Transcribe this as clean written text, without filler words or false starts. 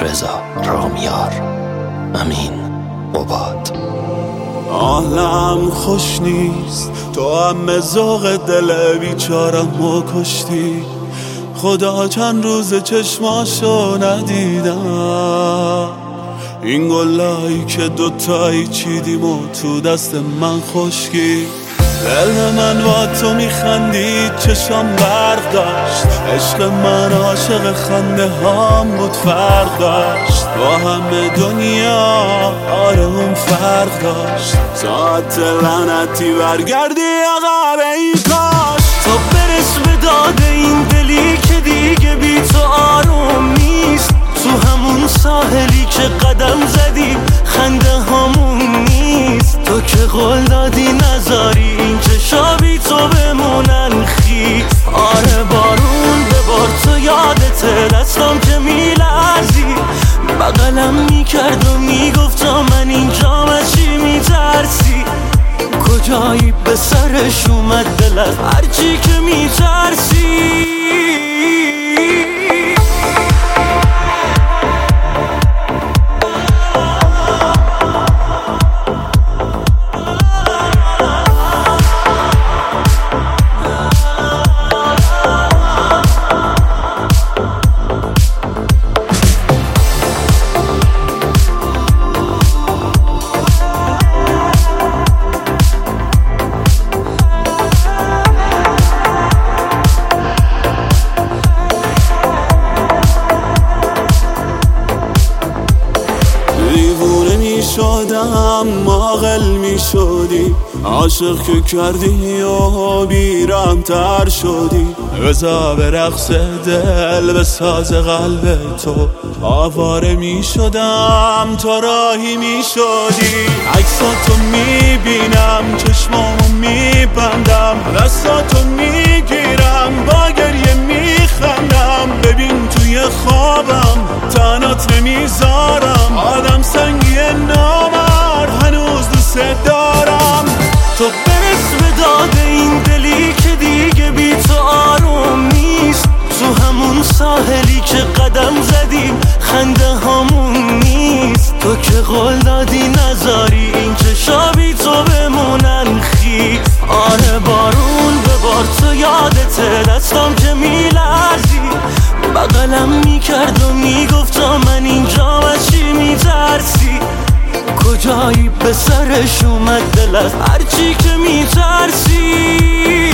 رضا رامیار. امین عباد. حالم خوش نیست، تو هم ذوق دل بیچارم کشتی. خدا چند روز چشماشو ندیدم، این گلایی که دوتایی چیدیم و تو دست من خشکی. دل من با تو میخندید، چشم برق داشت، عشق من عاشق خنده هام بود، فرق داشت با همه دنیا. آره اون فرق داشت. ساعت لعنتی برگردی عقب ای کاش. تو برس به داد این دلی که دیگه بی تو آروم نیست. تو همون ساحلی که قدم زدی خنده هامون نیست. تو که قول دادی نذاری این چشا بی تو بمونن خیس. آره بارون ببار تو یادته، دستم که میلرزی بغلم میکرد و میگفتا من اینجام از چی میترسی. کجایی به سرش اومد دل از هرچی که میترسی. شدم عاقل می شدی، عاشق که کردی و بیرم تر شدی. بزا به رقص دل به ساز قلب تو آواره می شدم، تا راهی می شدی. عکساتو می بینم، چشمامو می بندم، دستاتو می گیرم، با گریه می خندم. ببین توی خوابم تنات نمیذارم، آدم سنگی نامرد هنوز دوست دارم. تو برس به داد این دلی که دیگه بی تو آروم نیست. تو همون ساحلی که قدم زدی خنده هامون نیست. تو که قول دادی نذاری این چشا بی تو بمونن خیس. آره بارون ببار تو یادته، دستم که میلرزی بغلم میکرد و میگفتا من اینجام از چی میترسی. کجایی به سرش اومد دل از هرچی که میترسی.